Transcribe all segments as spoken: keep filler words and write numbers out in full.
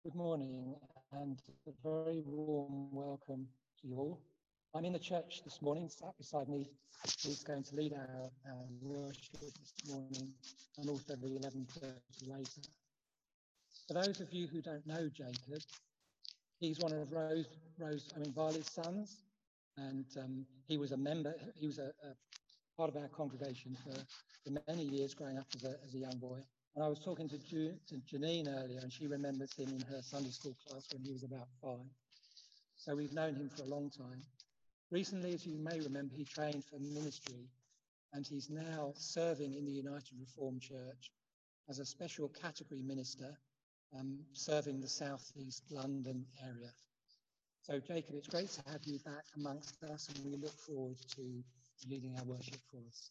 Good morning and a very warm welcome to you all. I'm in the church this morning. Sat beside me is going to lead our, our worship this morning and also the eleven thirty later. For those of you who don't know Jacob, he's one of Rose, Rose I mean, Vali's sons, and um, he was a member, he was a, a part of our congregation for, for many years growing up as a, as a young boy. And I was talking to, Ju, to Janine earlier, and she remembers him in her Sunday school class when he was about five. So we've known him for a long time. Recently, as you may remember, he trained for ministry, and he's now serving in the United Reformed Church as a special category minister, um, serving the South East London area. So, Jacob, it's great to have you back amongst us, and we look forward to leading our worship for us.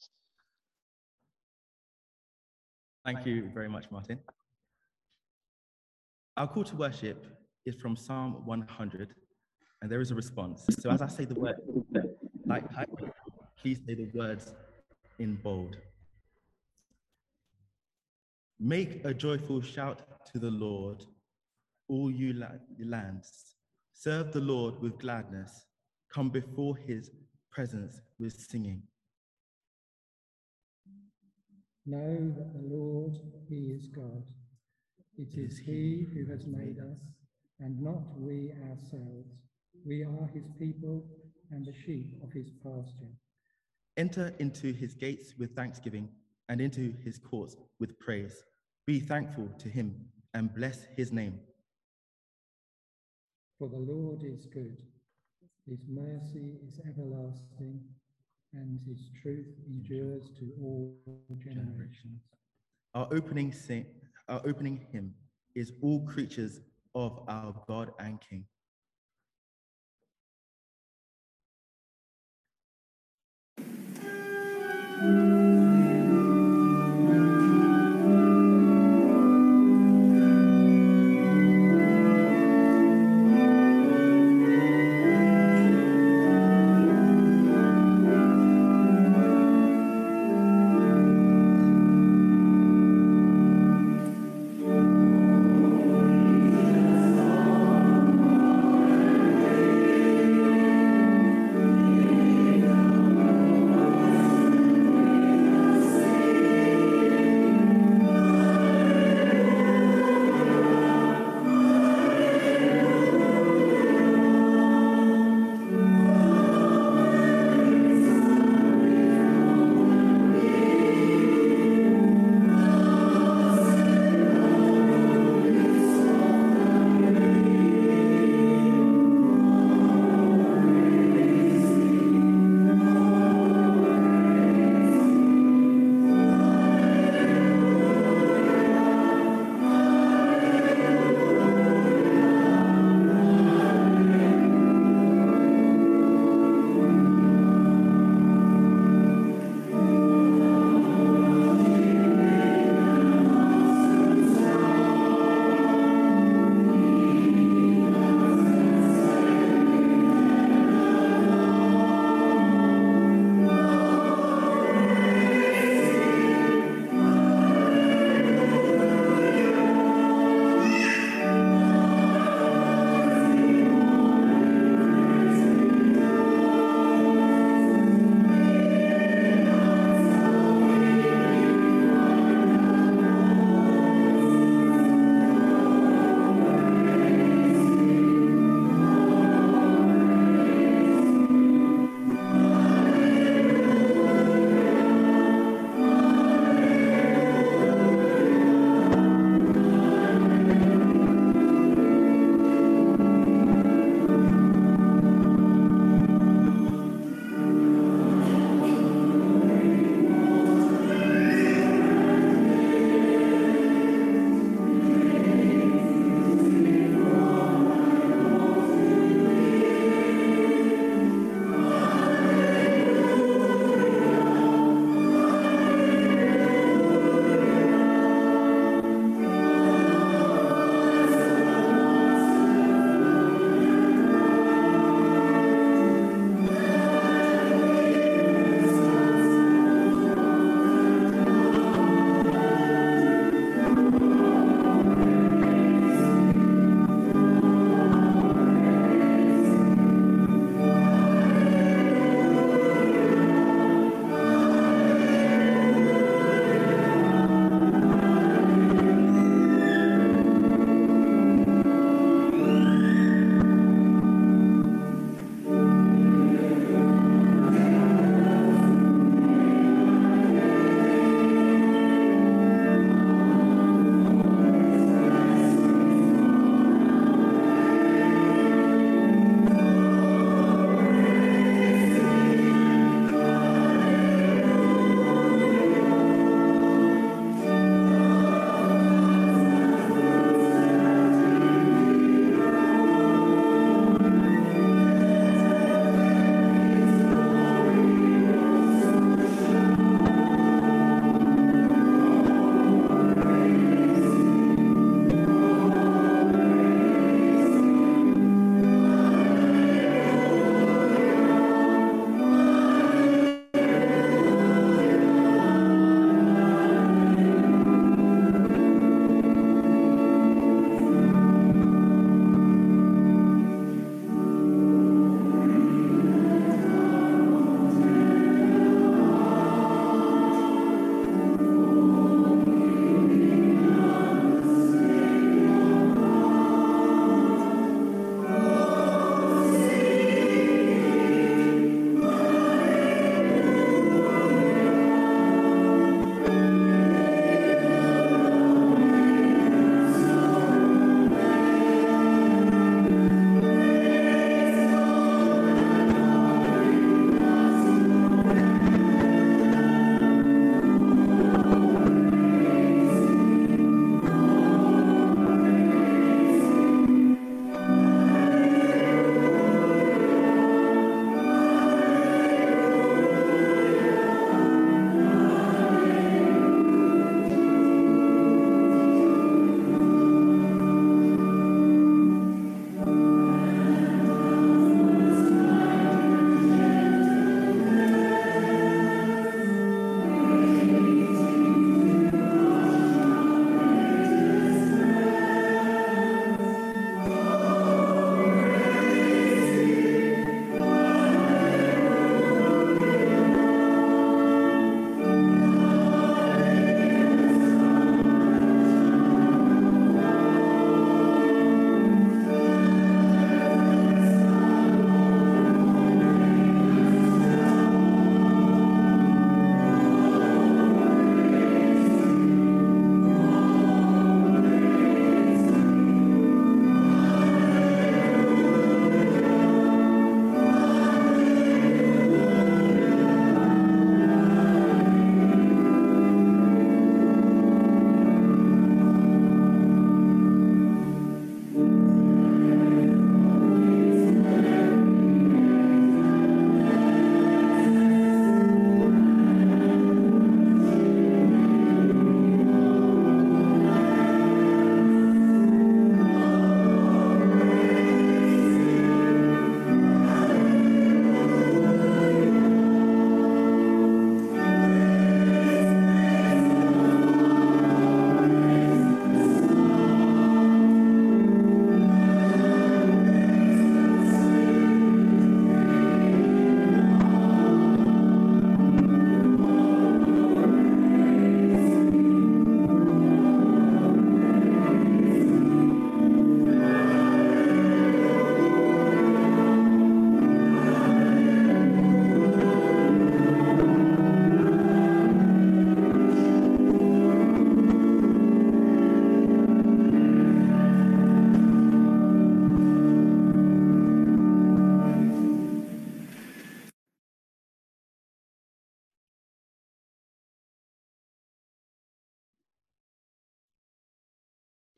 Thank you very much, Martin. Our call to worship is from Psalm one hundred, and there is a response. So as I say the word, like, please say the words in bold. Make a joyful shout to the Lord, all you lands. Serve the Lord with gladness. Come before his presence with singing. Know that the Lord, he is God. It is he who has made us, and not we ourselves. We are his people and the sheep of his pasture. Enter into his gates with thanksgiving and into his courts with praise. Be thankful to him and bless his name. For the Lord is good. His mercy is everlasting, and his truth endures to all generations. Our opening sing, our opening hymn is all creatures of our God and King. Thank you.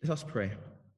Let us pray.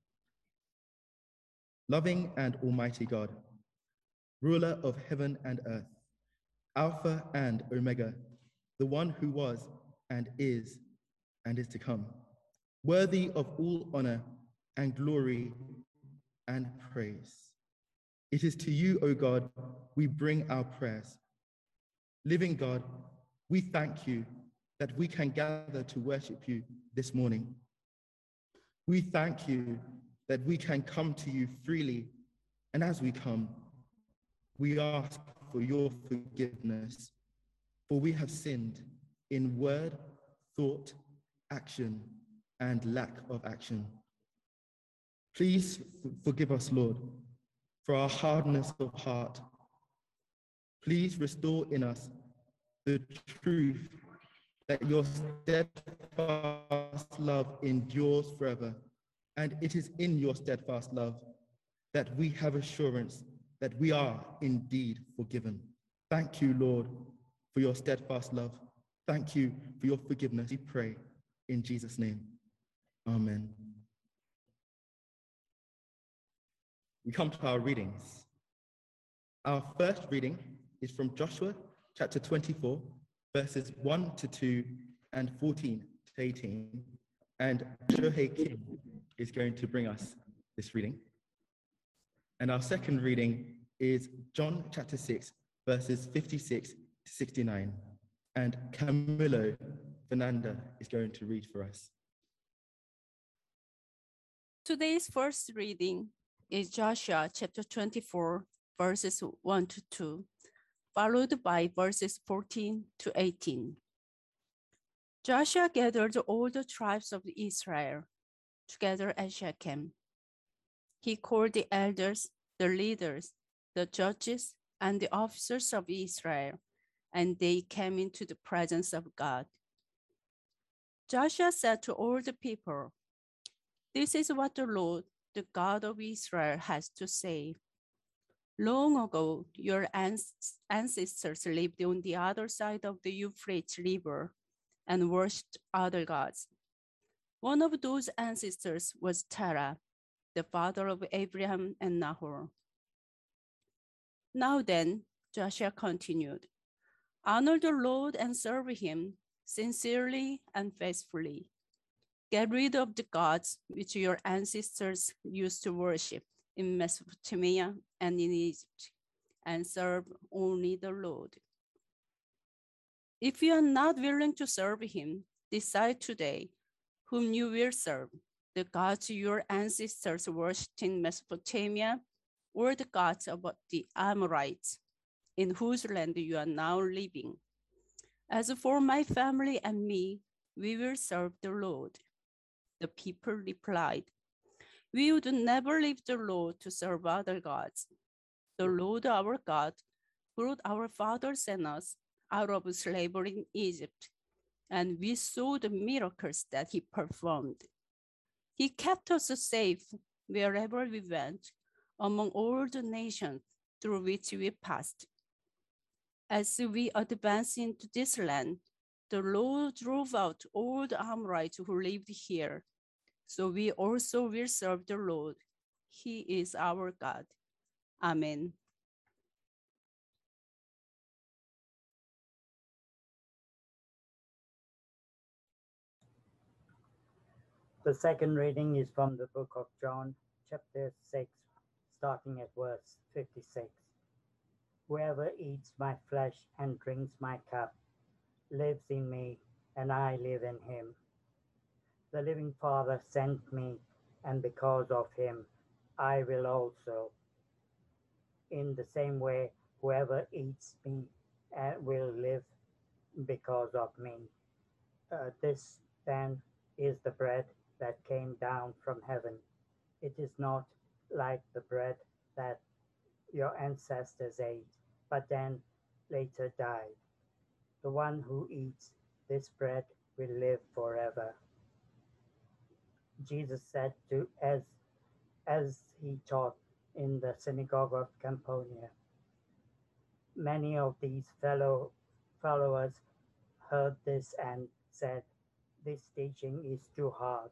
Loving and almighty God, ruler of heaven and earth, Alpha and Omega, the one who was and is and is to come, worthy of all honor and glory and praise. It is to you, O God, we bring our prayers. Living God, we thank you that we can gather to worship you this morning. We thank you that we can come to you freely, and as we come, we ask for your forgiveness, for we have sinned in word, thought, action, and lack of action. Please f- forgive us, Lord, for our hardness of heart. Please restore in us the truth that your steadfast love endures forever, and it is in your steadfast love that we have assurance that we are indeed forgiven. Thank you, Lord, for your steadfast love. Thank you for your forgiveness. We pray in Jesus' name. Amen. We come to our readings. Our first reading is from Joshua chapter twenty-four, verses one to two and fourteen to eighteen. And Shohei Kim is going to bring us this reading. And our second reading is John chapter six, verses fifty-six to sixty-nine. And Camilo Fernanda is going to read for us. Today's first reading is Joshua chapter twenty-four, verses one to two, followed by verses fourteen to eighteen. Joshua gathered all the tribes of Israel together at Shechem. He called the elders, the leaders, the judges, and the officers of Israel, and they came into the presence of God. Joshua said to all the people, "This is what the Lord, the God of Israel, has to say. Long ago, your ancestors lived on the other side of the Euphrates River and worshipped other gods. One of those ancestors was Terah, the father of Abraham and Nahor. Now then," Joshua continued, "honor the Lord and serve him sincerely and faithfully. Get rid of the gods which your ancestors used to worship in Mesopotamia and in Egypt, and serve only the Lord. If you are not willing to serve him, decide today whom you will serve, the gods your ancestors worshipped in Mesopotamia, or the gods of the Amorites, in whose land you are now living. As for my family and me, we will serve the Lord." The people replied, "We would never leave the Lord to serve other gods. The Lord our God brought our fathers and us out of slavery in Egypt, and we saw the miracles that he performed. He kept us safe wherever we went, among all the nations through which we passed. As we advanced into this land, the Lord drove out all the Amorites who lived here. So we also will serve the Lord. He is our God. Amen." The second reading is from the book of John, chapter six, starting at verse fifty-six. "Whoever eats my flesh and drinks my cup lives in me, and I live in him. The living Father sent me, and because of him, I will also. In the same way, whoever eats me uh, will live because of me. Uh, this then is the bread that came down from heaven. It is not like the bread that your ancestors ate, but then later died. The one who eats this bread will live forever." Jesus said to as as he taught in the synagogue of Campania. Many of these fellow followers heard this and said, "This teaching is too hard.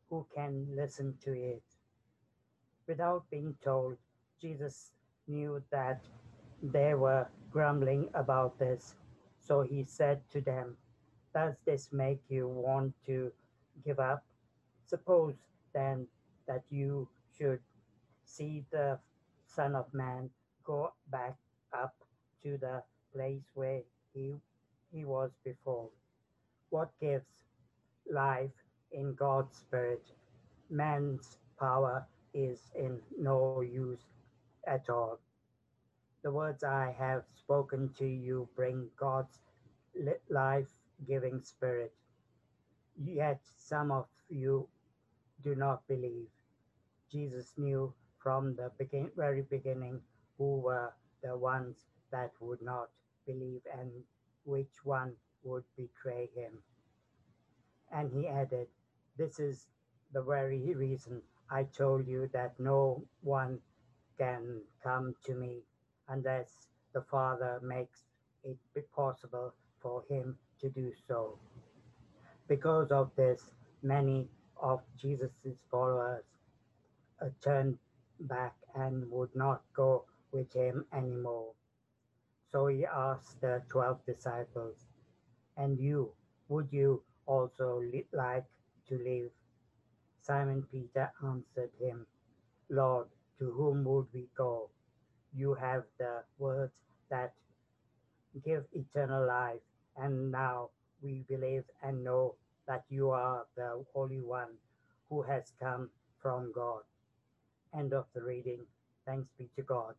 who can listen to it? Without being told, Jesus knew that they were grumbling about this. So he said to them, "Does this make you want to give up? Suppose then that you should see the Son of Man go back up to the place where he, he was before. What gives life in God's Spirit? Man's power is in no use at all. The words I have spoken to you bring God's life-giving Spirit. Yet some of you do not believe." Jesus knew from the begin- very beginning who were the ones that would not believe and which one would betray him. And he added, "This is the very reason I told you that no one can come to me unless the Father makes it possible for him to do so." Because of this, many of Jesus' followers uh, turned back and would not go with him anymore. So he asked the twelve disciples, "And you, would you also li- like to leave?" Simon Peter answered him, "Lord, to whom would we go? You have the words that give eternal life, and now we believe and know that you are the Holy One who has come from God." End of the reading. Thanks be to God.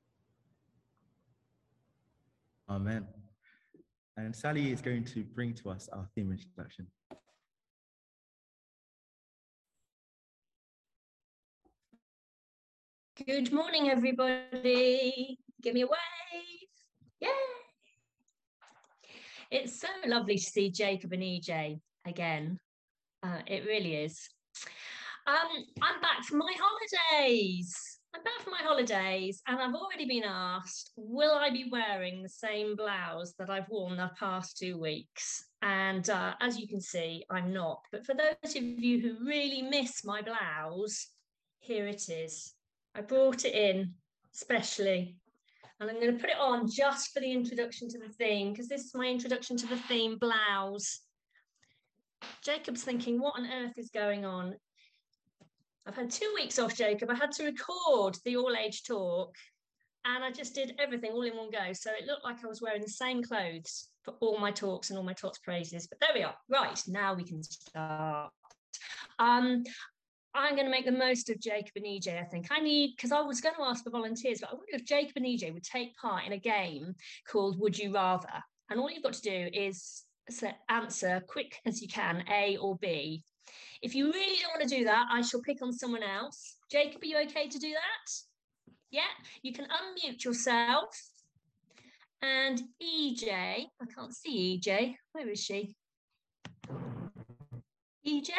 Amen. And Sally is going to bring to us our theme introduction. Good morning, everybody. Give me a wave. Yay! It's so lovely to see Jacob and E J again. Uh, it really is. Um, I'm back from my holidays. I'm back from my holidays, and I've already been asked, will I be wearing the same blouse that I've worn the past two weeks? And uh, as you can see, I'm not. But for those of you who really miss my blouse, here it is. I brought it in specially, and I'm going to put it on just for the introduction to the theme, because this is my introduction to the theme, blouse. Jacob's thinking, what on earth is going on? I've had two weeks off, Jacob. I had to record the all-age talk, and I just did everything all in one go. So it looked like I was wearing the same clothes for all my talks and all my talks praises. But there we are. Right, now we can start. Um, I'm going to make the most of Jacob and E J, I think. I need, because I was going to ask for volunteers, but I wonder if Jacob and E J would take part in a game called Would You Rather? And all you've got to do is answer quick as you can, A or B. If you really don't want to do that, I shall pick on someone else. Jacob, are you okay to do that? Yeah, you can unmute yourself. And E J, I can't see E J. Where is she? E J?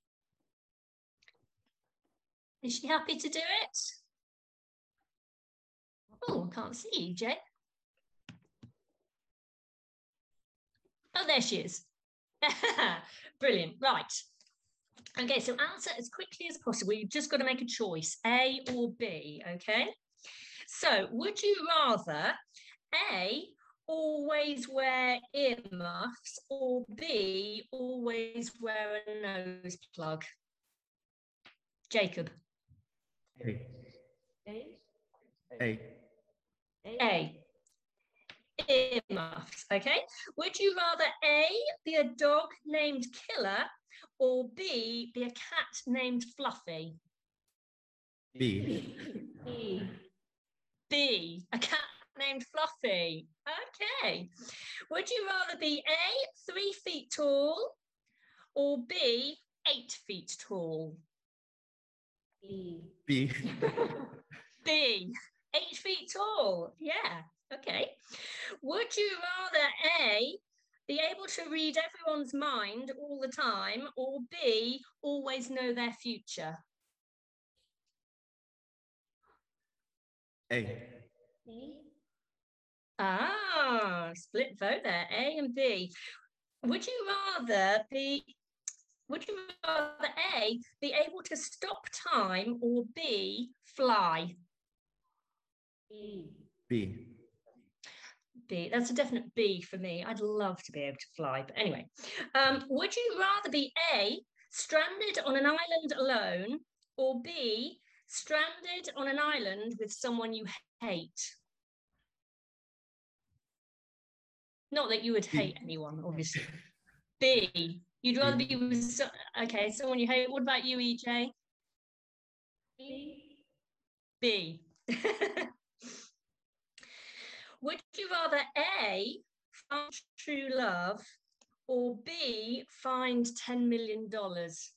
Is she happy to do it? Oh, I can't see E J. Oh, there she is. Brilliant. Right. Okay, so answer as quickly as possible. You've just got to make a choice, A or B, okay? So, would you rather A, always wear earmuffs, or B, always wear a nose plug? Jacob. A. A. A. A. Earmuffs, okay? Would you rather A, be a dog named Killer, or B, be a cat named Fluffy? B. B. B, a cat named Fluffy. Okay. Would you rather be A, three feet tall, or B, eight feet tall? B. B. B, eight feet tall. Yeah, okay. Would you rather A, be able to read everyone's mind all the time, or B, always know their future? A. Ah, split vote there, A and B. Would you rather be, Would you rather A, be able to stop time, or B, fly? B. B. That's a definite B for me. I'd love to be able to fly. But anyway, um, would you rather be A, stranded on an island alone, or B, stranded on an island with someone you hate? Not that you would hate anyone, obviously. B. You'd rather be with, so okay, someone you hate. What about you, E J? B. B. Would you rather A, find true love, or B, find ten million dollars?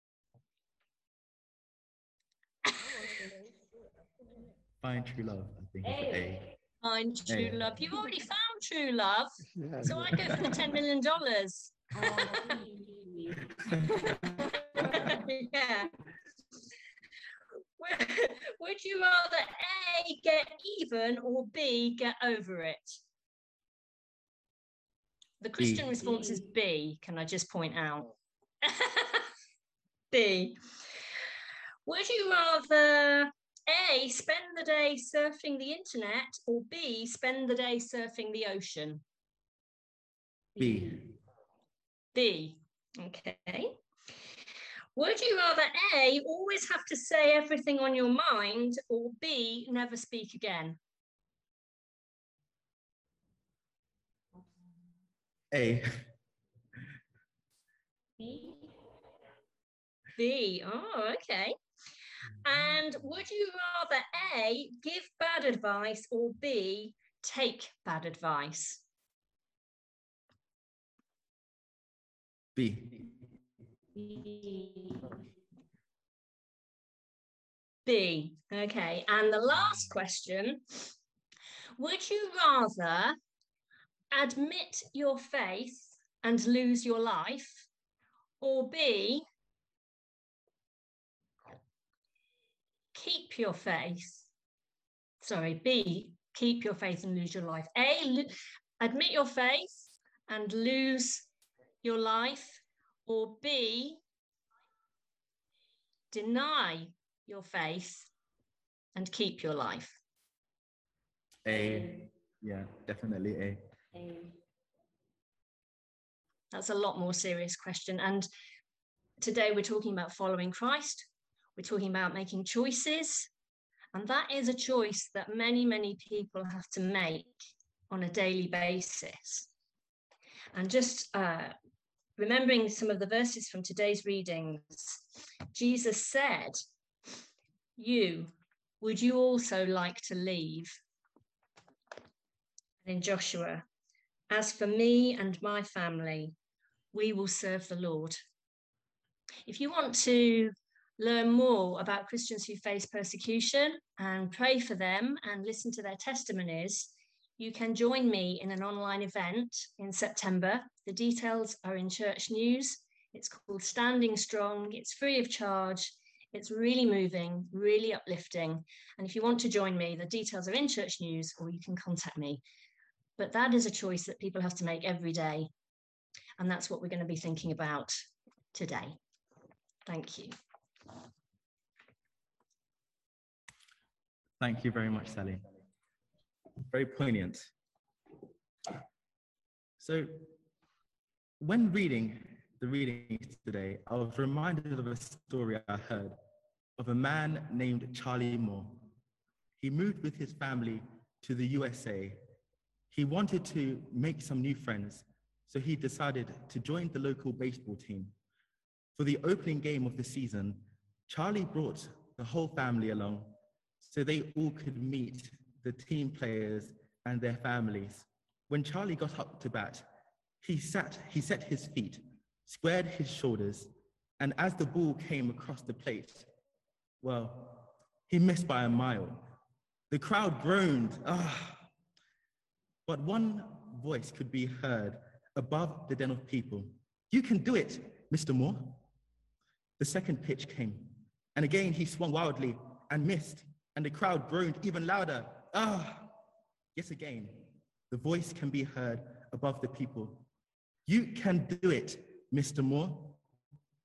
Find true love, I think, is the A. Find true A. love. You've already found true love, Yeah, so I go for the ten million dollars. Yeah. Would you rather A, get even, or B, get over it? The Christian B. response is B, can I just point out? B. Would you rather A, spend the day surfing the internet, or B, spend the day surfing the ocean? B. B. Okay. Would you rather A, always have to say everything on your mind, or B, never speak again? A. B. Oh, okay. And would you rather A, give bad advice, or B, take bad advice? B. B. Okay. And the last question, would you rather admit your faith and lose your life, or B, keep your faith? Sorry, B, keep your faith and lose your life. A, admit your faith and lose your life, or B, deny your faith and keep your life? A. Yeah, definitely A. That's a lot more serious question. And today we're talking about following Christ. We're talking about making choices. And that is a choice that many, many people have to make on a daily basis. And just uh, remembering some of the verses from today's readings, Jesus said, you, would you also like to leave? And in Joshua, as for me and my family, we will serve the Lord. If you want to learn more about Christians who face persecution and pray for them and listen to their testimonies, you can join me in an online event in September. The details are in Church News. It's called Standing Strong. It's free of charge. It's really moving, really uplifting. And if you want to join me, the details are in Church News, or you can contact me. But that is a choice that people have to make every day. And that's what we're going to be thinking about today. Thank you. Thank you very much, Sally. Very poignant. So, when reading the readings today, I was reminded of a story I heard of a man named Charlie Moore. He moved with his family to the U S A. He wanted to make some new friends, so he decided to join the local baseball team. For the opening game of the season, Charlie brought the whole family along so they all could meet the team players and their families. When Charlie got up to bat, he sat, he set his feet, squared his shoulders, and as the ball came across the plate, well, he missed by a mile. The crowd groaned, ah. But one voice could be heard above the din of people. You can do it, Mister Moore. The second pitch came, and again he swung wildly and missed, and the crowd groaned even louder. Ah! Yes, again, the voice can be heard above the people. You can do it, Mister Moore.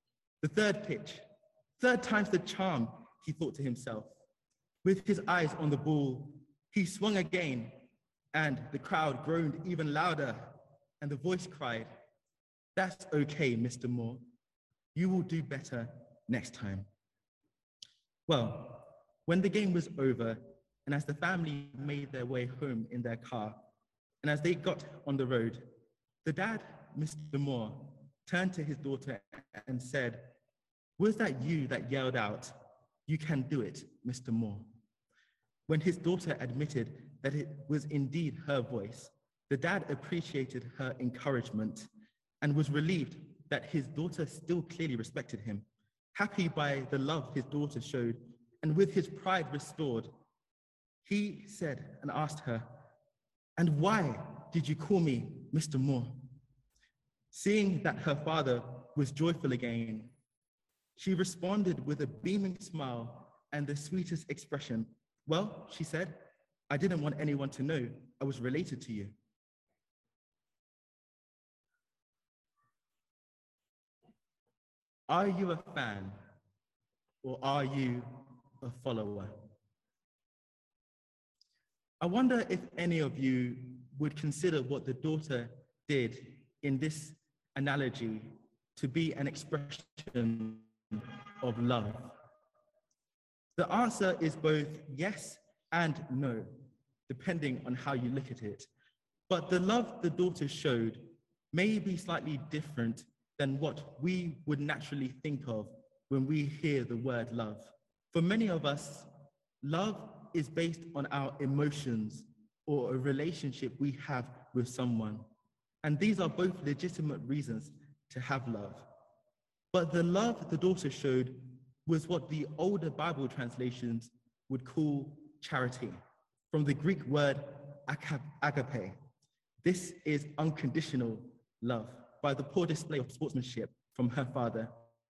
The third pitch, third time's the charm, he thought to himself. With his eyes on the ball, he swung again, and the crowd groaned even louder, and the voice cried, "That's okay, Mister Moore. You will do better next time." Well, when the game was over, and as the family made their way home in their car, and as they got on the road, the dad, Mister Moore, turned to his daughter and said, "Was that you that yelled out, 'You can do it, Mister Moore'?" When his daughter admitted that it was indeed her voice, the dad appreciated her encouragement and was relieved that his daughter still clearly respected him. Happy by the love his daughter showed, and with his pride restored, he said and asked her, "And why did you call me Mister Moore?" Seeing that her father was joyful again, she responded with a beaming smile and the sweetest expression. "Well," she said, "I didn't want anyone to know I was related to you." Are you a fan, or are you a follower? I wonder if any of you would consider what the daughter did in this analogy to be an expression of love. The answer is both yes and no, depending on how you look at it. But the love the daughter showed may be slightly different than what we would naturally think of when we hear the word love. For many of us, love is based on our emotions or a relationship we have with someone. And these are both legitimate reasons to have love. But the love the daughter showed was what the older Bible translations would call charity, from the Greek word agape. This is unconditional love by the poor display of sportsmanship from her father.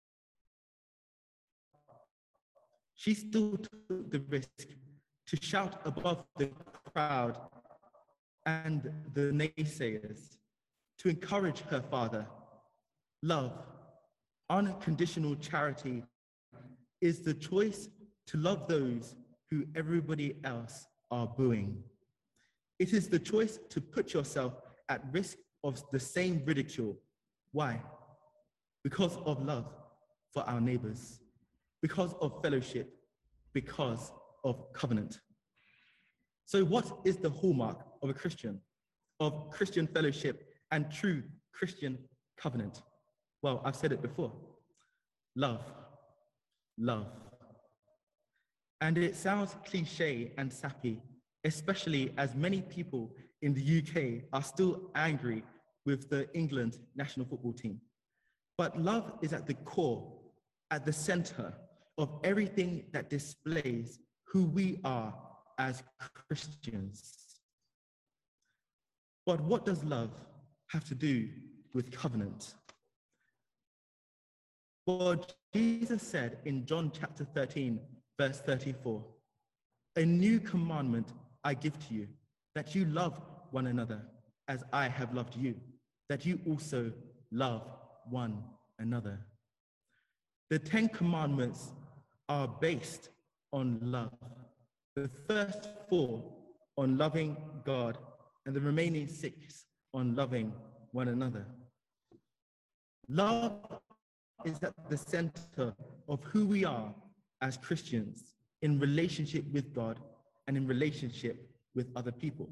She still took the risk to shout above the crowd and the naysayers, to encourage her father. Love, unconditional charity, is the choice to love those who everybody else are booing. It is the choice to put yourself at risk of the same ridicule. Why? Because of love for our neighbors, because of fellowship, because of covenant. So what is the hallmark of a Christian, of Christian fellowship and true Christian covenant? Well, I've said it before. Love, love. And it sounds cliche and sappy, especially as many people in the U K are still angry with the England national football team. But love is at the core, at the center of everything that displays who we are as Christians. But what does love have to do with covenant? Well, Jesus said in John chapter thirteen, verse thirty-four, "A new commandment I give to you, that you love one another as I have loved you, that you also love one another." The Ten Commandments are based on love. The first four on loving God, and the remaining six on loving one another. Love is at the center of who we are as Christians in relationship with God and in relationship with other people.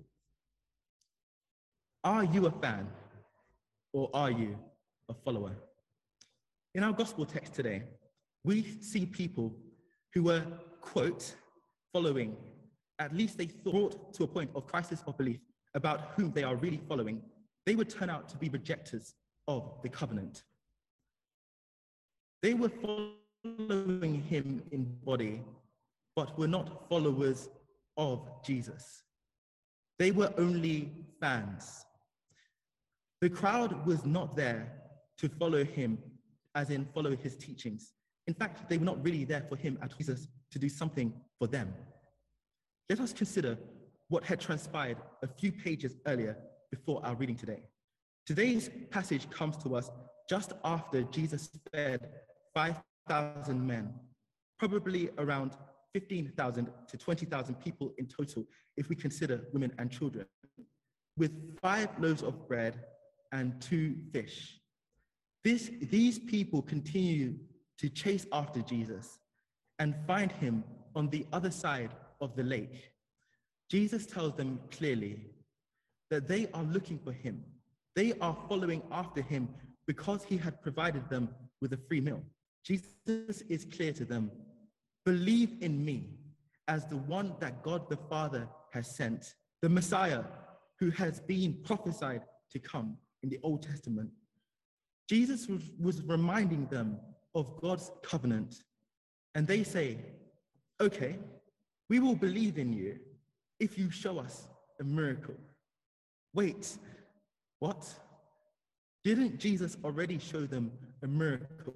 Are you a fan, or are you a follower? In our gospel text today, we see people who were, quote, following. At least they thought to a point of crisis of belief about whom they are really following. They would turn out to be rejectors of the covenant. They were following him in body, but were not followers of Jesus. They were only fans. The crowd was not there to follow him, as in follow his teachings. In fact, they were not really there for him at Jesus to do something for them. Let us consider what had transpired a few pages earlier before our reading today. Today's passage comes to us just after Jesus fed five thousand men, probably around fifteen thousand to twenty thousand people in total, if we consider women and children, with five loaves of bread and two fish. This, these people continue to chase after Jesus and find him on the other side of the lake. Jesus tells them clearly that they are looking for him. They are following after him because he had provided them with a free meal. Jesus is clear to them, believe in me as the one that God the Father has sent, the Messiah who has been prophesied to come in the Old Testament. Jesus was, was reminding them of God's covenant, and they say, okay, we will believe in you if you show us a miracle. Wait, what? Didn't Jesus already show them a miracle?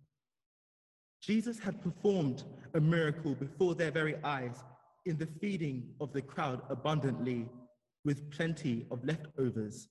Jesus had performed a miracle before their very eyes in the feeding of the crowd abundantly with plenty of leftovers.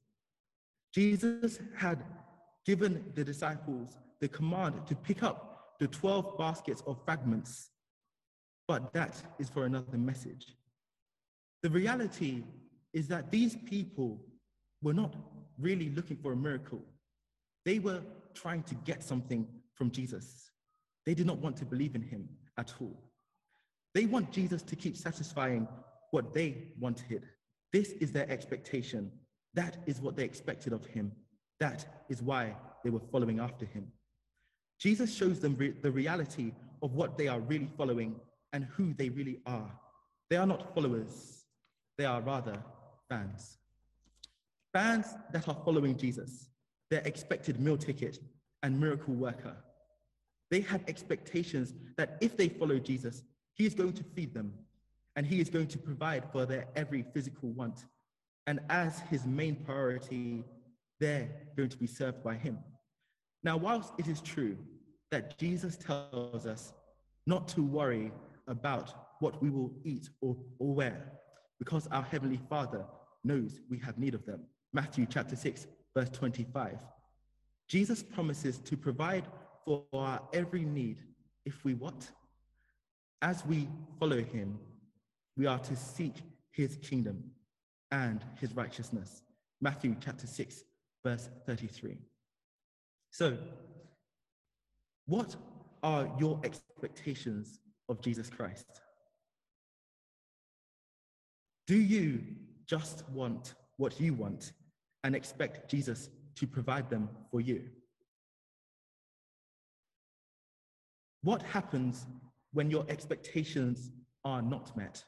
Jesus had given the disciples the command to pick up the twelve baskets of fragments, but that is for another message. The reality is that these people were not really looking for a miracle. They were trying to get something from Jesus. They did not want to believe in him at all. They want Jesus to keep satisfying what they wanted. This is their expectation. That is what they expected of him. That is why they were following after him. Jesus shows them re- the reality of what they are really following and who they really are. They are not followers. They are rather fans. Fans that are following Jesus, their expected meal ticket and miracle worker. They had expectations that if they follow Jesus, he is going to feed them and he is going to provide for their every physical want. And as his main priority, they're going to be served by him. Now, whilst it is true that Jesus tells us not to worry about what we will eat or, or wear, because our Heavenly Father knows we have need of them. Matthew chapter six, verse twenty-five. Jesus promises to provide for our every need if we what? As we follow him, we are to seek his kingdom and his righteousness. Matthew chapter six, verse thirty-three. So, what are your expectations of Jesus Christ? Do you just want what you want and expect Jesus to provide them for you? What happens when your expectations are not met?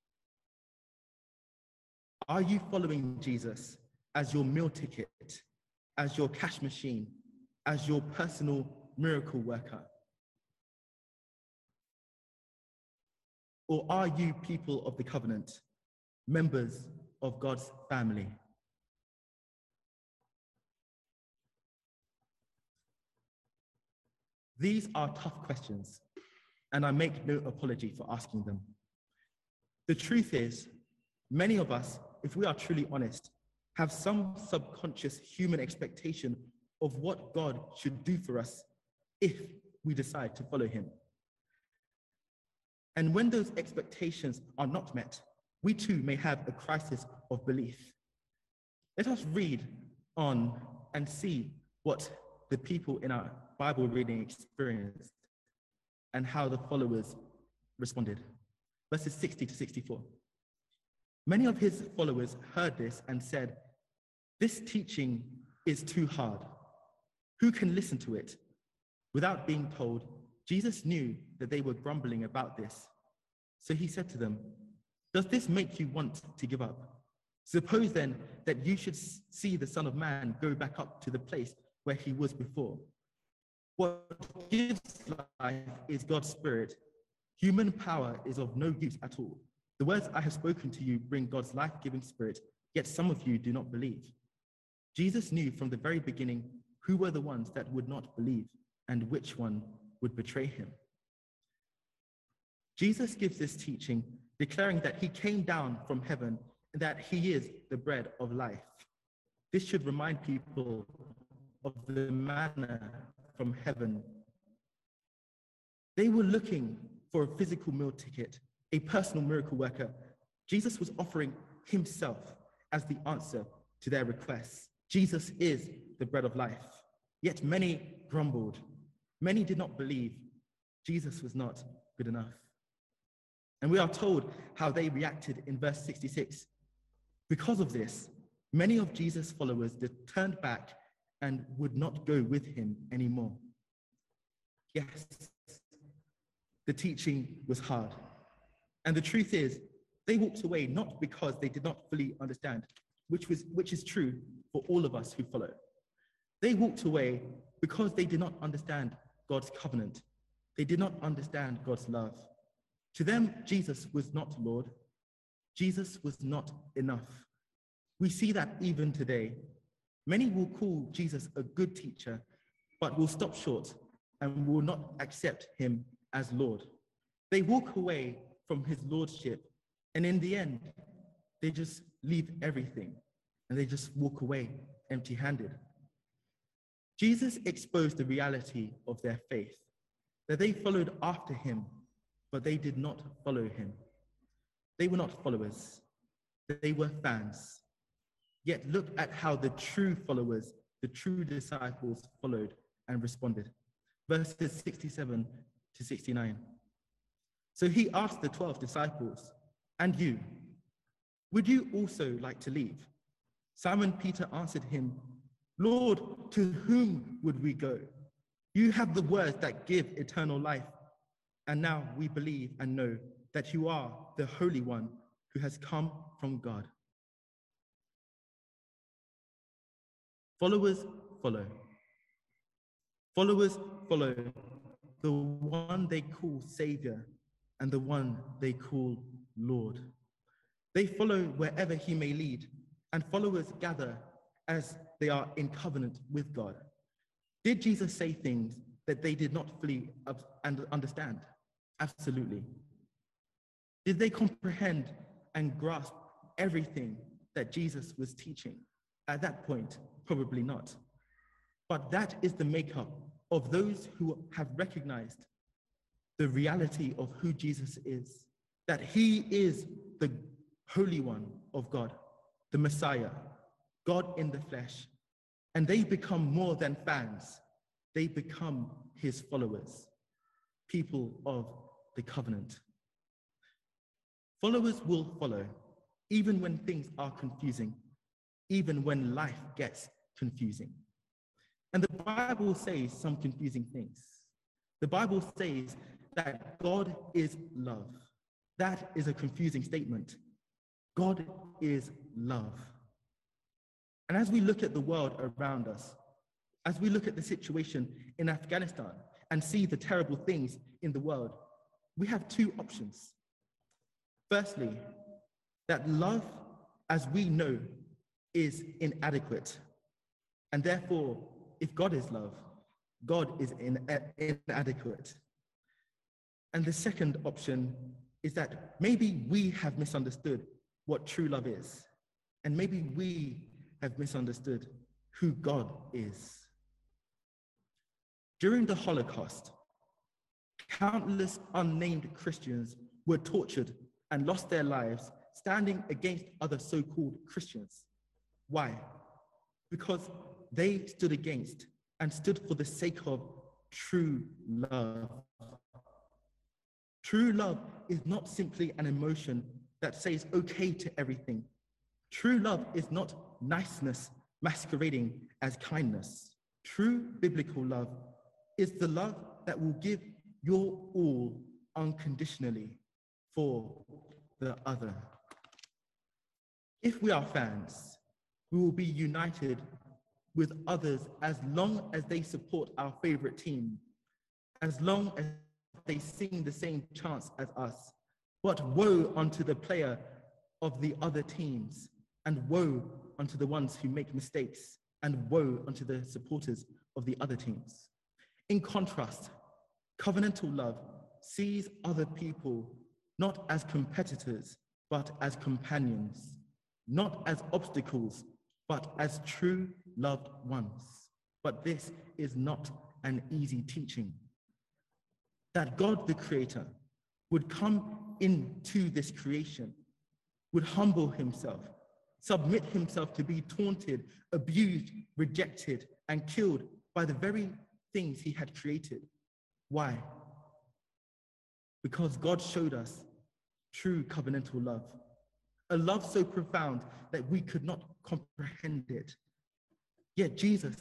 Are you following Jesus as your meal ticket, as your cash machine, as your personal miracle worker? Or are you people of the covenant, members of God's family? These are tough questions, and I make no apology for asking them. The truth is, many of us, if we are truly honest, have some subconscious human expectation of what God should do for us if we decide to follow him. And when those expectations are not met, we too may have a crisis of belief. Let us read on and see what the people in our Bible reading experienced and how the followers responded. Verses sixty to sixty-four. Many of his followers heard this and said, "This teaching is too hard. Who can listen to it?" Without being told, Jesus knew that they were grumbling about this. So he said to them, "Does this make you want to give up? Suppose then that you should see the Son of Man go back up to the place where he was before. What gives life is God's Spirit. Human power is of no use at all. The words I have spoken to you bring God's life-giving Spirit, yet some of you do not believe." Jesus knew from the very beginning who were the ones that would not believe and which one would betray him. Jesus gives this teaching, declaring that he came down from heaven and that he is the bread of life. This should remind people of the manna from heaven They were looking for a physical meal ticket, a personal miracle worker. Jesus was offering himself as the answer to their requests. Jesus is the bread of life. Yet many grumbled. Many did not believe Jesus was not good enough. And we are told how they reacted in verse sixty-six. Because of this, many of Jesus' followers turned back and would not go with him anymore. Yes, the teaching was hard. And the truth is, they walked away not because they did not fully understand, which was which is true for all of us who follow. They walked away because they did not understand God's covenant. They did not understand God's love. To them, Jesus was not Lord. Jesus was not enough. We see that even today. Many will call Jesus a good teacher, but will stop short and will not accept him as Lord. They walk away from his lordship, and in the end, they just leave everything and they just walk away empty-handed. Jesus exposed the reality of their faith, that they followed after him, but they did not follow him. They were not followers, they were fans. Yet look at how the true followers, the true disciples followed and responded. Verses sixty-seven to sixty-nine. So he asked the twelve disciples, "And you, would you also like to leave?" Simon Peter answered him, "Lord, to whom would we go? You have the words that give eternal life. And now we believe and know that you are the Holy One who has come from God." Followers follow. Followers follow the one they call Savior and the one they call Lord. They follow wherever he may lead, and followers gather as they are in covenant with God. Did Jesus say things that they did not fully understand? Absolutely. Did they comprehend and grasp everything that Jesus was teaching? At that point, probably not. But that is the makeup of those who have recognized the reality of who Jesus is, that he is the Holy One of God, the Messiah, God in the flesh. And they become more than fans. They become his followers, people of the covenant. Followers will follow, even when things are confusing, even when life gets confusing. And the Bible says some confusing things. The Bible says that God is love. That is a confusing statement. God is love. And as we look at the world around us, as we look at the situation in Afghanistan and see the terrible things in the world, we have two options. Firstly, that love, as we know, is inadequate. And therefore, if God is love, God is in, inadequate. And the second option is that maybe we have misunderstood what true love is. And maybe we have misunderstood who God is. During the Holocaust, countless unnamed Christians were tortured and lost their lives standing against other so-called Christians. Why? Because they stood against and stood for the sake of true love. True love is not simply an emotion that says okay to everything. True love is not niceness masquerading as kindness. True biblical love is the love that will give your all unconditionally for the other. If we are fans, we will be united with others as long as they support our favorite team, as long as they sing the same chants as us. But woe unto the player of the other teams, and woe unto the ones who make mistakes, and woe unto the supporters of the other teams. In contrast, covenantal love sees other people not as competitors, but as companions, not as obstacles, but as true loved ones. But this is not an easy teaching. that God, the Creator, would come into this creation, would humble himself, submit himself to be taunted, abused, rejected, and killed by the very things he had created. Why? Because God showed us true covenantal love, a love so profound that we could not comprehend it. Yet Jesus,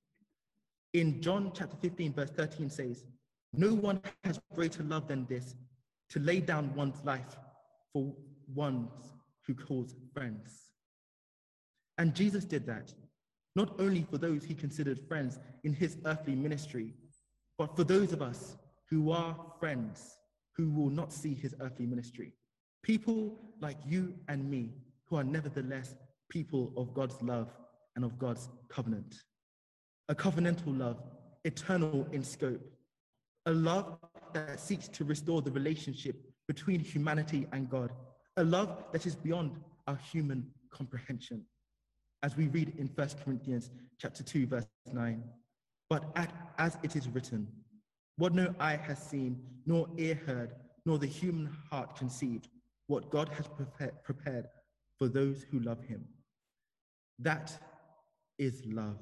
in John chapter fifteen, verse thirteen says, "No one has greater love than this, to lay down one's life for ones who calls friends." And Jesus did that, not only for those he considered friends in his earthly ministry, but for those of us who are friends who will not see his earthly ministry. People like you and me, who are nevertheless people of God's love and of God's covenant. A covenantal love, eternal in scope. A love that seeks to restore the relationship between humanity and God. A love that is beyond our human comprehension. As we read in First Corinthians chapter two, verse nine. But at, as it is written, what no eye has seen, nor ear heard, nor the human heart conceived, what God has prepared, prepared for those who love him. That is love.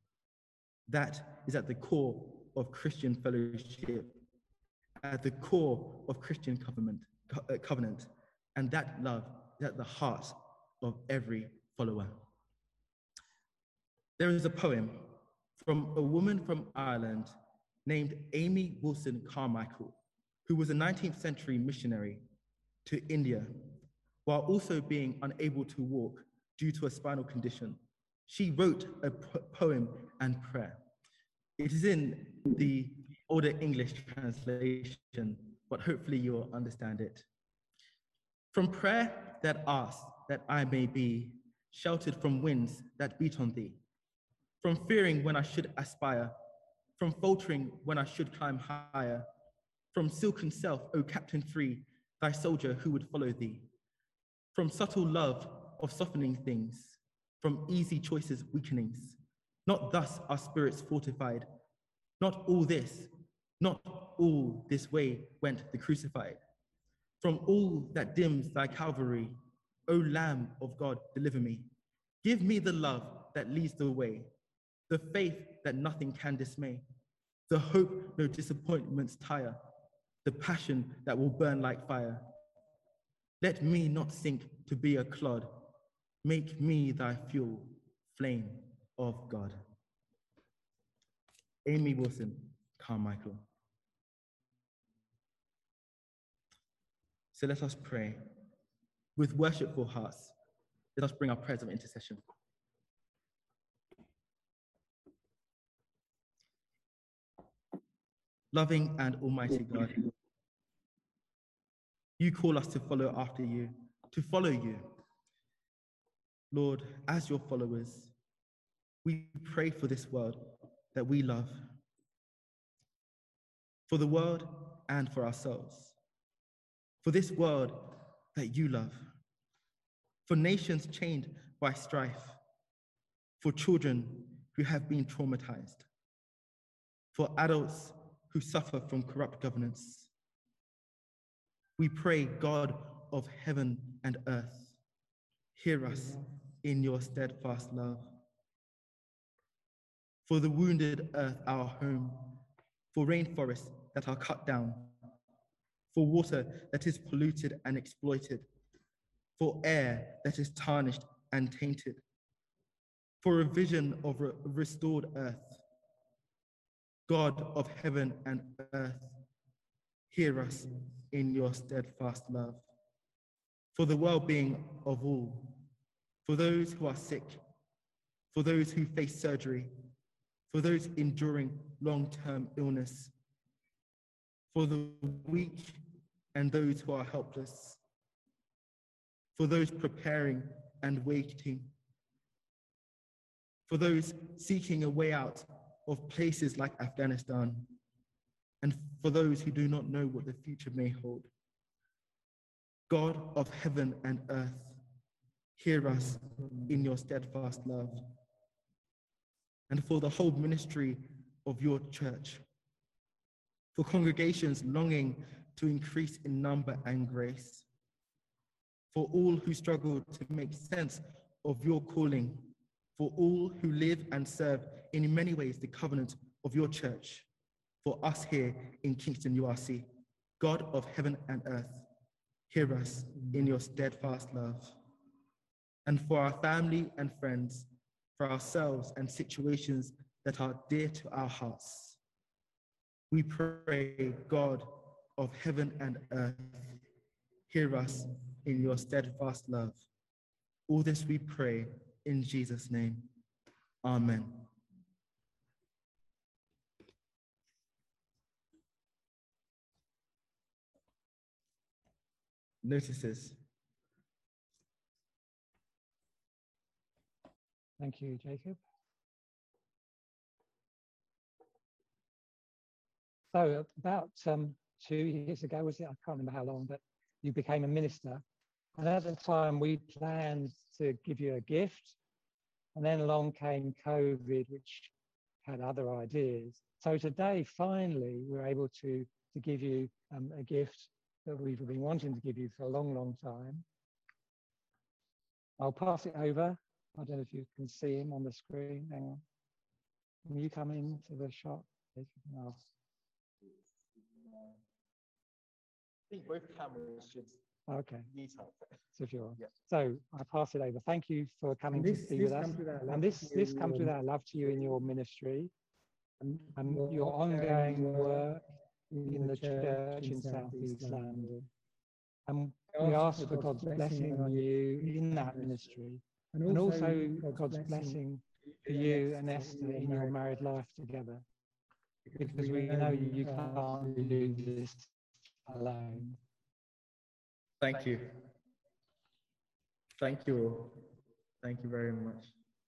That is at the core of Christian fellowship, at the core of Christian covenant, covenant, and that love is at the heart of every follower. There is a poem from a woman from Ireland named Amy Wilson Carmichael, who was a nineteenth century missionary to India, while also being unable to walk due to a spinal condition. She wrote a poem and prayer. It is in the older English translation, but hopefully you will understand it. From prayer that asks that I may be sheltered from winds that beat on thee, from fearing when I should aspire, from faltering when I should climb higher, from silken self, O captain free, thy soldier who would follow thee, from subtle love of softening things, from easy choices weakenings. Not thus our spirits fortified. Not all this, not all this way went the crucified. From all that dims thy Calvary, O Lamb of God, deliver me. Give me the love that leads the way, the faith that nothing can dismay, the hope no disappointments tire, the passion that will burn like fire. Let me not sink to be a clod. Make me thy fuel, flame of God. Amy Wilson Carmichael. So let us pray. With worshipful hearts, let us bring our prayers of intercession. Loving and almighty God, you call us to follow after you, to follow you. Lord, as your followers, we pray for this world that we love, for the world and for ourselves, for this world that you love, for nations chained by strife, for children who have been traumatized, for adults who suffer from corrupt governance. We pray, God of heaven and earth, hear us in your steadfast love. For the wounded earth, our home, for rainforests that are cut down, for water that is polluted and exploited, for air that is tarnished and tainted, for a vision of a restored earth. God of heaven and earth, hear us in your steadfast love. For the well-being of all, for those who are sick, for those who face surgery, for those enduring long-term illness, for the weak and those who are helpless, for those preparing and waiting, for those seeking a way out of places like Afghanistan, and for those who do not know what the future may hold. God of heaven and earth, hear us in your steadfast love. And for the whole ministry of your church, for congregations longing to increase in number and grace, for all who struggle to make sense of your calling, for all who live and serve in many ways the covenant of your church, for us here in Kingston U R C. God of heaven and earth, hear us in your steadfast love. And for our family and friends, for ourselves and situations that are dear to our hearts, we pray, God of heaven and earth, hear us in your steadfast love. All this we pray in Jesus' name. Amen. Notices. Thank you, Jacob. So about um, two years ago, was it? I can't remember how long, but you became a minister. And at the time, we planned to give you a gift. And then along came COVID, which had other ideas. So today, finally, we're able to, to give you um, a gift that we've been wanting to give you for a long, long time. I'll pass it over. I don't know if you can see him on the screen. Hang on. Can you come into the shot? Oh. I think both cameras should Okay. meet up. So if you're, Yeah. so I pass it over. Thank you for coming And this, to be this with us. comes with our love And this to this you comes in with your our love to you in your ministry and and your your ongoing work in in the church in South East London. And we ask for God's blessing on you in that ministry, and also God's blessing for you and Esther in your married life together, because we know you can't do this alone. Thank you. Thank you all. Thank you very much.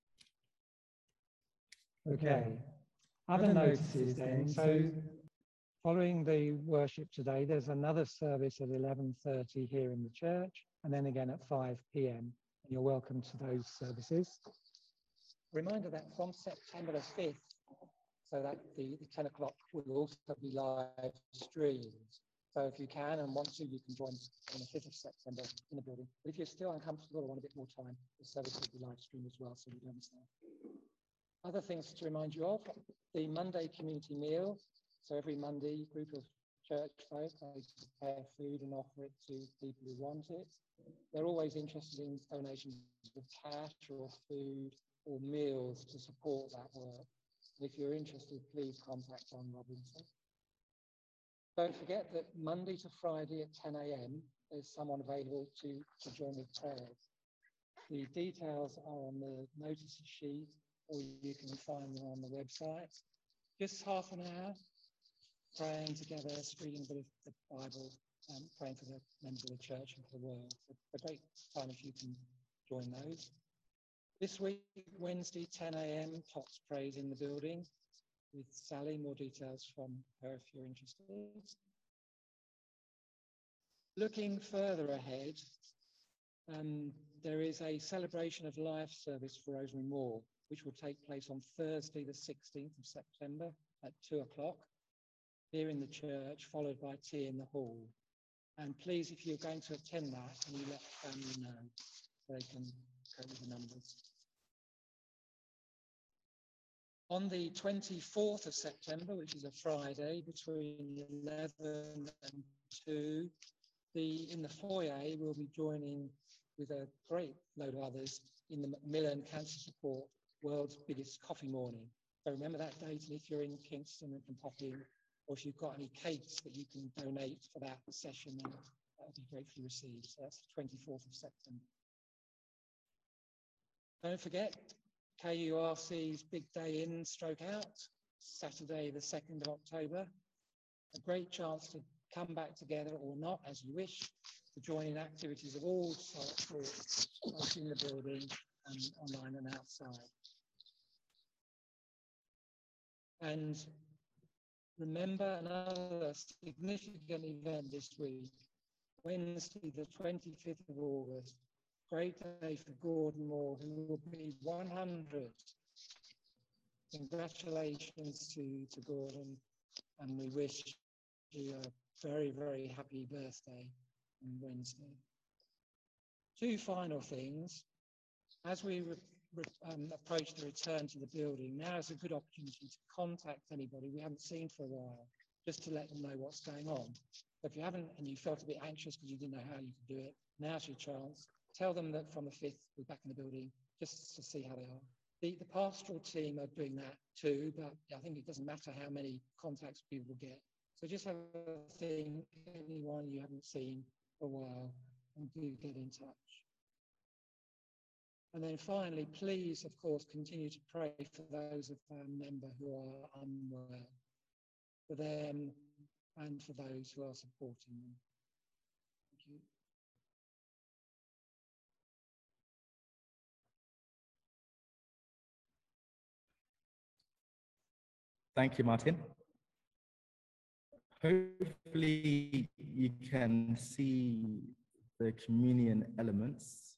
Okay. Other notices then. So following the worship today, there's another service at eleven thirty here in the church, and then again at five p m And you're welcome to those services. Reminder that from September the fifth, so that the, the ten o'clock will also be live streamed. So if you can and want to, you can join on the fifth of September in the building. But if you're still uncomfortable or want a bit more time, the service will be live streamed as well, so you don't miss that. Other things to remind you of, the Monday community meal. So every Monday, a group of church folk, they prepare food and offer it to people who want it. They're always interested in donations of cash or food or meals to support that work. If you're interested, please contact John Robinson. Don't forget that Monday to Friday at ten a m there's someone available to, to join with prayers. The details are on the notice sheet, or you can find them on the website. Just half an hour, praying together, reading a bit of the Bible, um, praying for the members of the church and for the world. It's a great time if you can join those. This week, Wednesday, ten a m, Tots Praise in the building with Sally. More details from her if you're interested. Looking further ahead, um, there is a celebration of life service for Rosemary Moore, which will take place on Thursday, the sixteenth of September at two o'clock here in the church, followed by tea in the hall. And please, if you're going to attend that, can you let family know so they can cope with the numbers. On the twenty-fourth of September, which is a Friday, between eleven and two, the, in the foyer, we'll be joining with a great load of others in the Macmillan Cancer Support World's Biggest Coffee Morning. So remember that date, and if you're in Kingston and can pop in, or if you've got any cakes that you can donate for that session, then that would be gratefully received. So that's the twenty-fourth of September. Don't forget, K U R C's Big Day In, Stroke Out, Saturday the second of October. A great chance to come back together, or not, as you wish, to join in activities of all sorts, both in the building and online and outside. And remember another significant event this week, Wednesday the twenty-fifth of August, great day for Gordon Moore, who will be one hundred. Congratulations to, to Gordon, and we wish you a very, very happy birthday on Wednesday. Two final things. As we re re um, approach the return to the building, now is a good opportunity to contact anybody we haven't seen for a while, just to let them know what's going on. If you haven't and you felt a bit anxious because you didn't know how you could do it, now's your chance. Tell them that from the fifth, we're back in the building, just to see how they are. The, the pastoral team are doing that too, but I think it doesn't matter how many contacts people get. So just have a thing, anyone you haven't seen for a while, and do get in touch. And then finally, please, of course, continue to pray for those of our member who are unwell, for them and for those who are supporting them. Thank you. Thank you, Martin. Hopefully you can see the communion elements.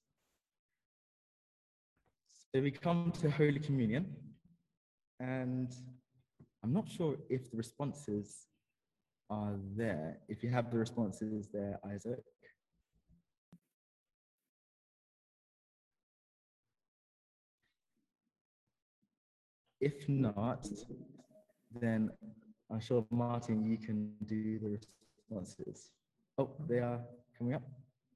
So we come to Holy Communion, and I'm not sure if the responses are there. If you have the responses there, Isaac. If not, then I'm sure, Martin, you can do the responses. Oh, they are coming up.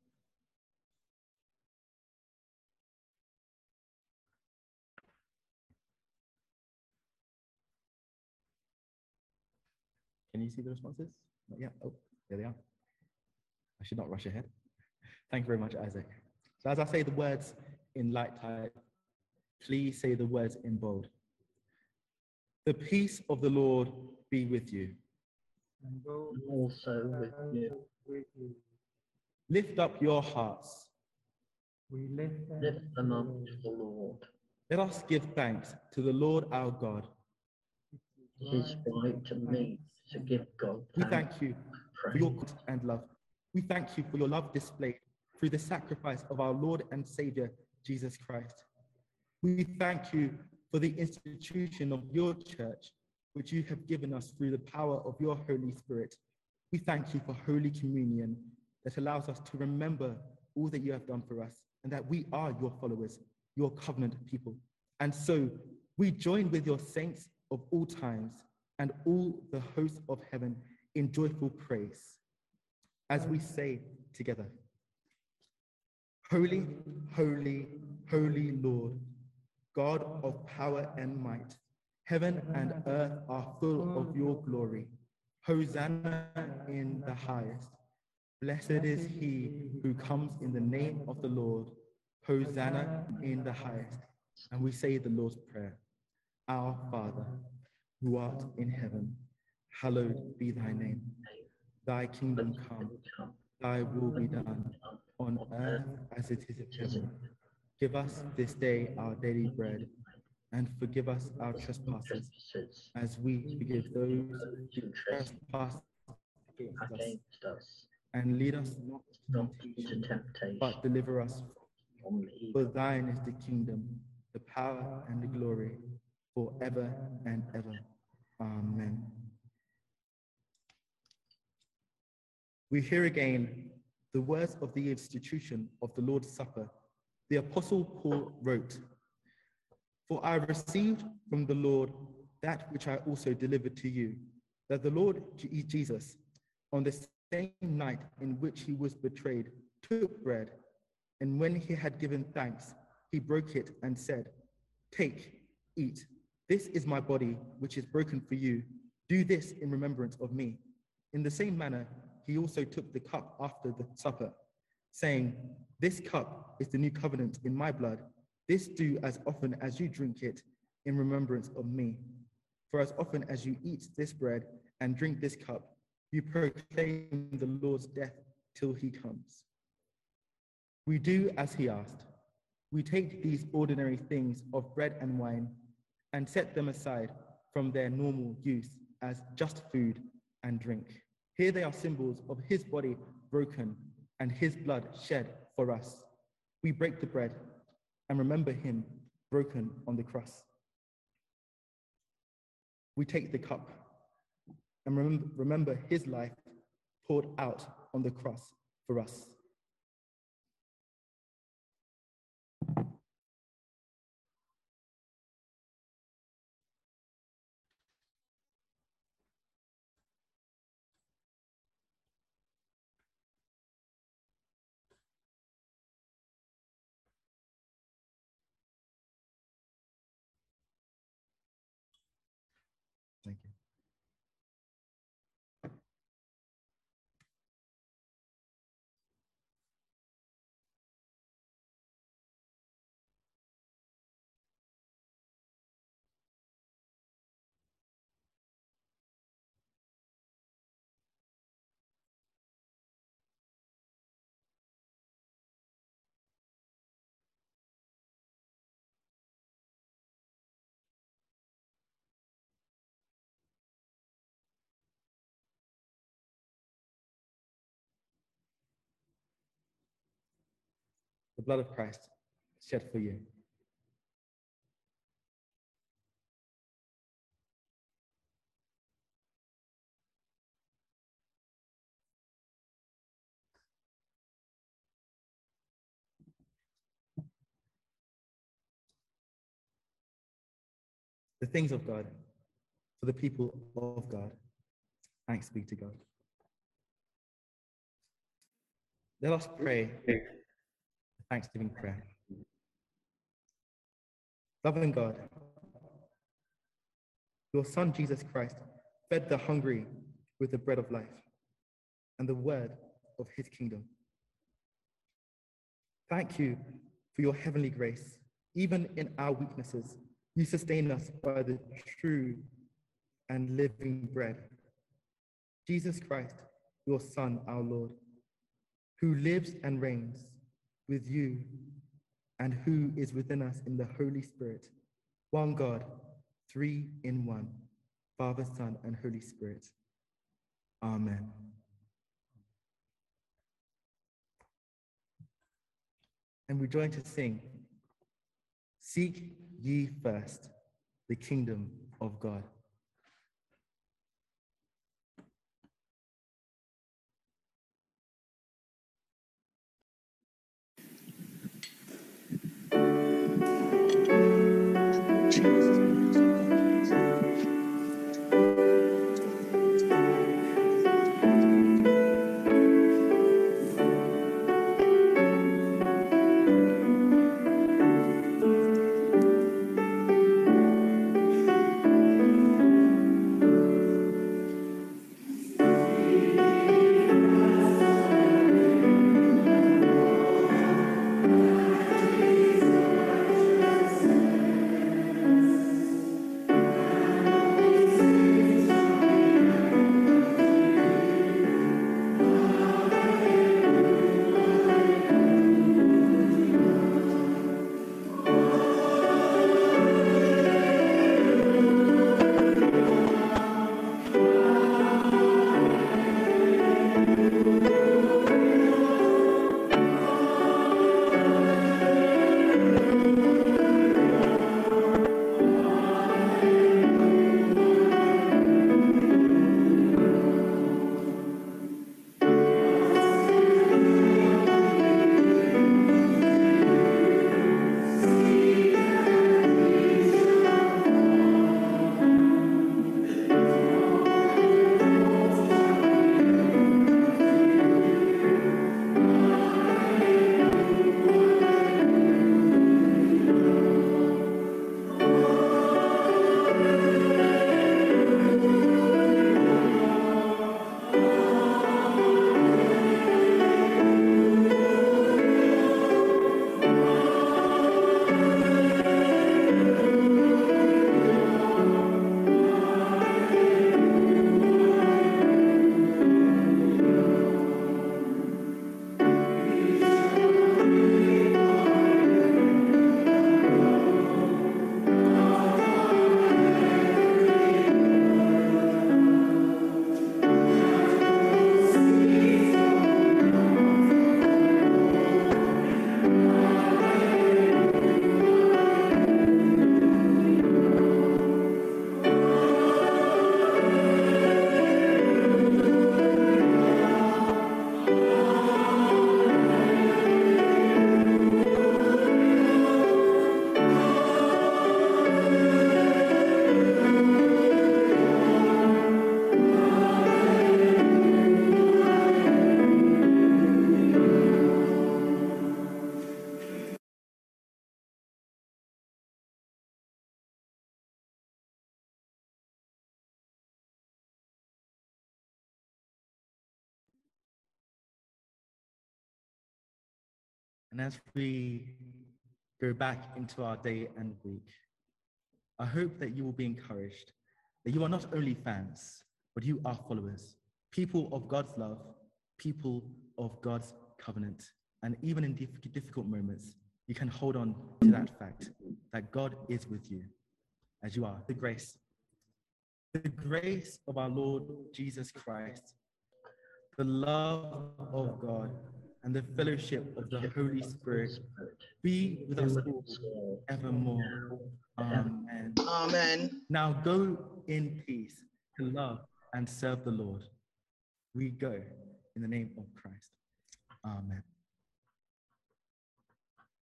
Can you see the responses? Not yet. Oh, there they are. I should not rush ahead. Thank you very much, Isaac. So as I say the words in light type, please say the words in bold. The peace of the Lord be with you. And also with you. With you. Lift up your hearts. We lift them, Lift them up to the Lord. Let us give thanks to the Lord our God. It is right to me to give God We thanks. thank you for your good and love. We thank you for your love displayed through the sacrifice of our Lord and Savior, Jesus Christ. We thank you for the institution of your church, which you have given us through the power of your Holy Spirit. We thank you for Holy Communion that allows us to remember all that you have done for us and that we are your followers, your covenant people. And so we join with your saints of all times and all the hosts of heaven in joyful praise as we say together, Holy, holy, holy Lord, God of power and might, heaven and earth are full of your glory. Hosanna in the highest. Blessed is he who comes in the name of the Lord. Hosanna in the highest. And we say the Lord's Prayer. Our Father, who art in heaven, hallowed be thy name. Thy kingdom come, thy will be done, on earth as it is in heaven. Give us this day our daily bread, and forgive us our trespasses, as we forgive those who trespass against us. And lead us not into temptation, but deliver us from evil. For thine is the kingdom, the power, and the glory, forever and ever. Amen. We hear again the words of the institution of the Lord's Supper. The Apostle Paul wrote, "For I received from the Lord that which I also delivered to you, that the Lord Jesus, on the same night in which he was betrayed, took bread, and when he had given thanks, he broke it and said, 'Take, eat. This is my body, which is broken for you. Do this in remembrance of me.' In the same manner, he also took the cup after the supper, saying, 'This cup is the new covenant in my blood. This do as often as you drink it in remembrance of me. For as often as you eat this bread and drink this cup, you proclaim the Lord's death till he comes.' We do as he asked. We take these ordinary things of bread and wine and set them aside from their normal use as just food and drink. Here they are symbols of his body broken and his blood shed for us. We break the bread and remember him broken on the cross. We take the cup and remember, remember his life poured out on the cross for us. Thank you. The blood of Christ shed for you. The things of God for the people of God. Thanks be to God. Let us pray a thanksgiving prayer. Loving God, your Son Jesus Christ fed the hungry with the bread of life and the word of his kingdom. Thank you for your heavenly grace. Even in our weaknesses, you sustain us by the true and living bread. Jesus Christ, your Son, our Lord, who lives and reigns with you and who is within us in the Holy Spirit, one God, three in one, Father, Son, and Holy Spirit. Amen. And we join to sing, "Seek ye first the kingdom of God." Thank you. And as we go back into our day and week, I hope that you will be encouraged, that you are not only fans, but you are followers, people of God's love, people of God's covenant. And even in diff- difficult moments, you can hold on to that fact that God is with you as you are. The grace, the grace of our Lord Jesus Christ, the love of God, and the fellowship of the Holy Spirit be with us all evermore. Amen. Amen. Now go in peace to love and serve the Lord. We go in the name of Christ. Amen.